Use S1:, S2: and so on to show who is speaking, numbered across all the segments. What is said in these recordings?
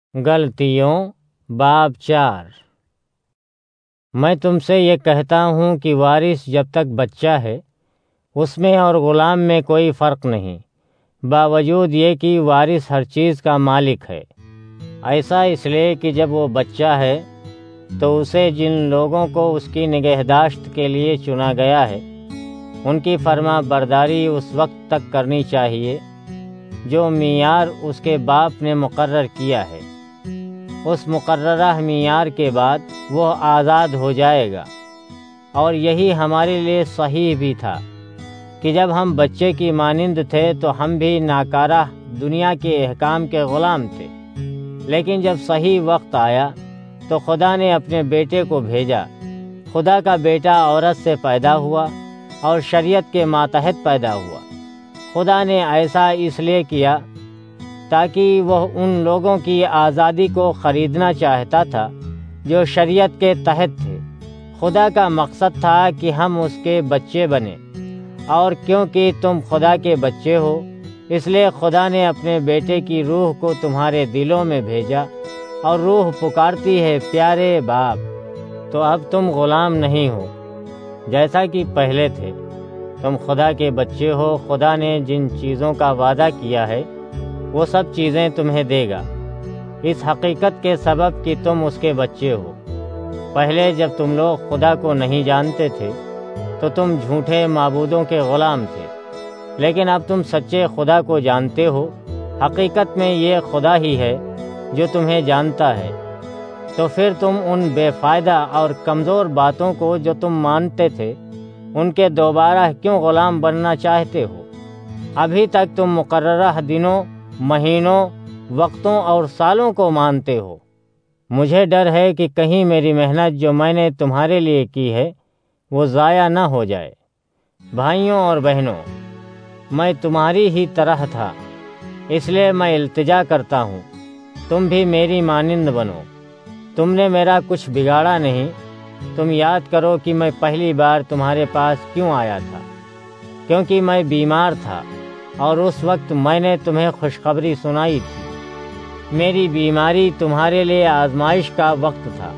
S1: غلطیوں باب 4۔ میں تم سے یہ کہتا ہوں کہ وارث جب تک بچہ ہے اس میں اور غلام میں کوئی فرق نہیں، باوجود یہ کہ وارث ہر چیز کا مالک ہے۔ ایسا اس لیے کہ جب وہ بچہ ہے تو اسے جن لوگوں کو اس کی نگہداشت کے لیے چنا گیا ہے ان کی فرما برداری اس وقت تک کرنی چاہیے جو معیار اس کے باپ نے مقرر کیا ہے۔ اس مقررہ معیار کے بعد وہ آزاد ہو جائے گا، اور یہی ہمارے لیے صحیح بھی تھا کہ جب ہم بچے کی مانند تھے تو ہم بھی ناکارہ دنیا کے احکام کے غلام تھے، لیکن جب صحیح وقت آیا تو خدا نے اپنے بیٹے کو بھیجا۔ خدا کا بیٹا عورت سے پیدا ہوا اور شریعت کے ماتحت پیدا ہوا۔ خدا نے ایسا اس لیے کیا تاکہ وہ ان لوگوں کی آزادی کو خریدنا چاہتا تھا جو شریعت کے تحت تھے۔ خدا کا مقصد تھا کہ ہم اس کے بچے بنیں، اور کیونکہ تم خدا کے بچے ہو اس لیے خدا نے اپنے بیٹے کی روح کو تمہارے دلوں میں بھیجا، اور روح پکارتی ہے پیارے باپ۔ تو اب تم غلام نہیں ہو جیسا کہ پہلے تھے، تم خدا کے بچے ہو۔ خدا نے جن چیزوں کا وعدہ کیا ہے وہ سب چیزیں تمہیں دے گا، اس حقیقت کے سبب کہ تم اس کے بچے ہو۔ پہلے جب تم لوگ خدا کو نہیں جانتے تھے تو تم جھوٹے معبودوں کے غلام تھے، لیکن اب تم سچے خدا کو جانتے ہو۔ حقیقت میں یہ خدا ہی ہے جو تمہیں جانتا ہے۔ تو پھر تم ان بے فائدہ اور کمزور باتوں کو جو تم مانتے تھے ان کے دوبارہ کیوں غلام بننا چاہتے ہو؟ ابھی تک تم مقررہ دنوں، مہینوں، وقتوں اور سالوں کو مانتے ہو۔ مجھے ڈر ہے کہ کہیں میری محنت جو میں نے تمہارے لیے کی ہے وہ ضائع نہ ہو جائے۔ بھائیوں اور بہنوں، میں تمہاری ہی طرح تھا، اس لیے میں التجا کرتا ہوں تم بھی میری مانند بنو۔ تم نے میرا کچھ بگاڑا نہیں۔ تم یاد کرو کہ میں پہلی بار تمہارے پاس کیوں آیا تھا، کیونکہ میں بیمار تھا، اور اس وقت میں نے تمہیں خوشخبری سنائی تھی۔ میری بیماری تمہارے لیے آزمائش کا وقت تھا،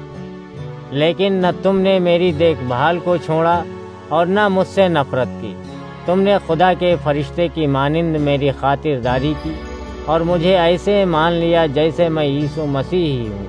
S1: لیکن نہ تم نے میری دیکھ بھال کو چھوڑا اور نہ مجھ سے نفرت کی۔ تم نے خدا کے فرشتے کی مانند میری خاطرداری کی اور مجھے ایسے مان لیا جیسے میں یسوع مسیح ہی ہوں۔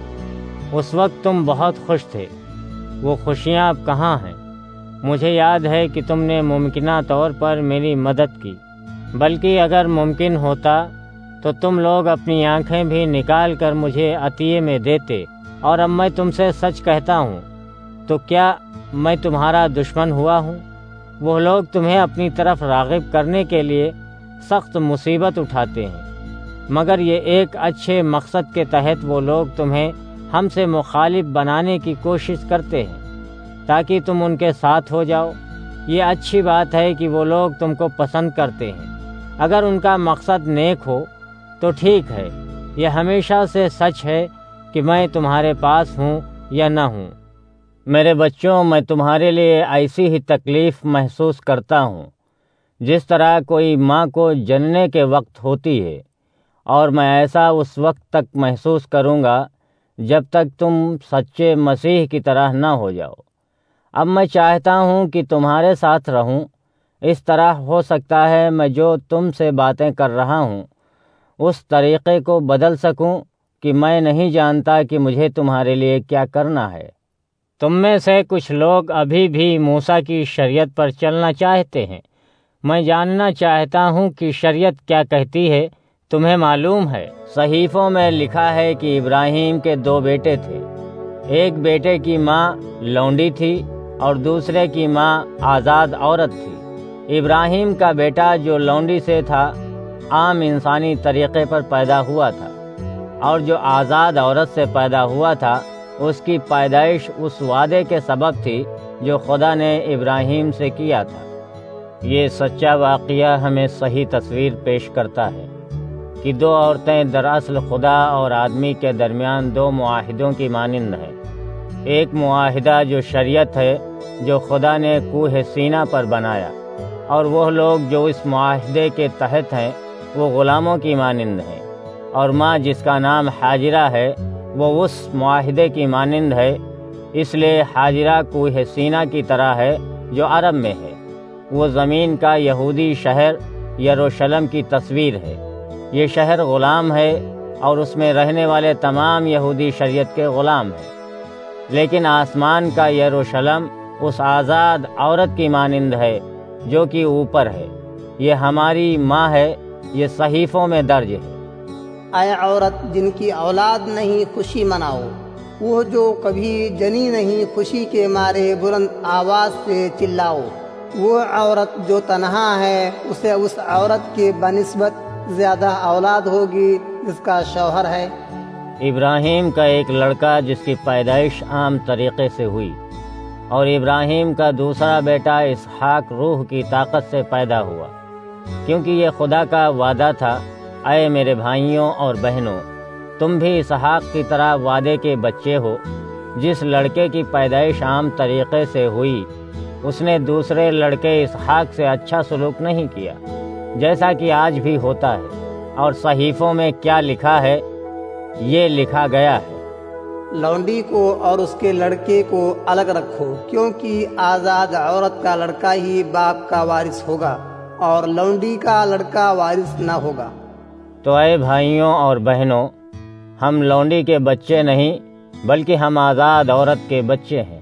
S1: اس وقت تم بہت خوش تھے، وہ خوشیاں اب کہاں ہیں؟ مجھے یاد ہے کہ تم نے ممکنہ طور پر میری مدد کی، بلکہ اگر ممکن ہوتا تو تم لوگ اپنی آنکھیں بھی نکال کر مجھے عطیے میں دیتے۔ اور اب میں تم سے سچ کہتا ہوں، تو کیا میں تمہارا دشمن ہوا ہوں؟ وہ لوگ تمہیں اپنی طرف راغب کرنے کے لیے سخت مصیبت اٹھاتے ہیں، مگر یہ ایک اچھے مقصد کے تحت وہ لوگ تمہیں ہم سے مخالف بنانے کی کوشش کرتے ہیں تاکہ تم ان کے ساتھ ہو جاؤ۔ یہ اچھی بات ہے کہ وہ لوگ تم کو پسند کرتے ہیں۔ اگر ان کا مقصد نیک ہو تو ٹھیک ہے۔ یہ ہمیشہ سے سچ ہے کہ میں تمہارے پاس ہوں یا نہ ہوں۔ میرے بچوں، میں تمہارے لیے ایسی ہی تکلیف محسوس کرتا ہوں جس طرح کوئی ماں کو جننے کے وقت ہوتی ہے، اور میں ایسا اس وقت تک محسوس کروں گا جب تک تم سچے مسیح کی طرح نہ ہو جاؤ۔ اب میں چاہتا ہوں کہ تمہارے ساتھ رہوں، اس طرح ہو سکتا ہے میں جو تم سے باتیں کر رہا ہوں اس طریقے کو بدل سکوں کہ میں نہیں جانتا کہ مجھے تمہارے لیے کیا کرنا ہے۔ تم میں سے کچھ لوگ ابھی بھی موسیٰ کی شریعت پر چلنا چاہتے ہیں۔ میں جاننا چاہتا ہوں کہ شریعت کیا کہتی ہے۔ تمہیں معلوم ہے، صحیفوں میں لکھا ہے کہ ابراہیم کے 2 بیٹے تھے۔ ایک بیٹے کی ماں لونڈی تھی اور دوسرے کی ماں آزاد عورت تھی۔ ابراہیم کا بیٹا جو لونڈی سے تھا عام انسانی طریقے پر پیدا ہوا تھا، اور جو آزاد عورت سے پیدا ہوا تھا اس کی پیدائش اس وعدے کے سبب تھی جو خدا نے ابراہیم سے کیا تھا۔ یہ سچا واقعہ ہمیں صحیح تصویر پیش کرتا ہے کہ 2 عورتیں دراصل خدا اور آدمی کے درمیان 2 معاہدوں کی مانند ہیں۔ ایک معاہدہ جو شریعت ہے جو خدا نے کوہ سینا پر بنایا، اور وہ لوگ جو اس معاہدے کے تحت ہیں وہ غلاموں کی مانند ہیں۔ اور ماں جس کا نام حاجرہ ہے وہ اس معاہدے کی مانند ہے، اس لیے حاجرہ کوہ سینا کی طرح ہے جو عرب میں ہے۔ وہ زمین کا یہودی شہر یروشلم کی تصویر ہے۔ یہ شہر غلام ہے اور اس میں رہنے والے تمام یہودی شریعت کے غلام ہیں، لیکن آسمان کا یروشلم اس آزاد عورت کی مانند ہے جو کہ اوپر ہے۔ یہ ہماری ماں ہے، یہ صحیفوں میں درج ہے۔
S2: اے عورت جن کی اولاد نہیں، خوشی مناؤ، وہ جو کبھی جنی نہیں، خوشی کے مارے بلند آواز سے چلاؤ۔ وہ عورت جو تنہا ہے، اسے اس عورت کے بنسبت زیادہ اولاد ہوگی جس کا شوہر ہے۔
S1: ابراہیم کا ایک لڑکا جس کی پیدائش عام طریقے سے ہوئی، اور ابراہیم کا دوسرا بیٹا اسحاق روح کی طاقت سے پیدا ہوا، کیونکہ یہ خدا کا وعدہ تھا۔ اے میرے بھائیوں اور بہنوں، تم بھی اسحاق کی طرح وعدے کے بچے ہو۔ جس لڑکے کی پیدائش عام طریقے سے ہوئی، اس نے دوسرے لڑکے اسحاق سے اچھا سلوک نہیں کیا، جیسا کہ آج بھی ہوتا ہے۔ اور صحیفوں میں کیا لکھا ہے؟ یہ لکھا گیا ہے،
S2: لونڈی کو اور اس کے لڑکے کو الگ رکھو، کیونکہ آزاد عورت کا لڑکا ہی باپ کا وارث ہوگا اور لونڈی کا لڑکا وارث نہ ہوگا۔
S1: تو اے بھائیوں اور بہنوں، ہم لونڈی کے بچے نہیں بلکہ ہم آزاد عورت کے بچے ہیں۔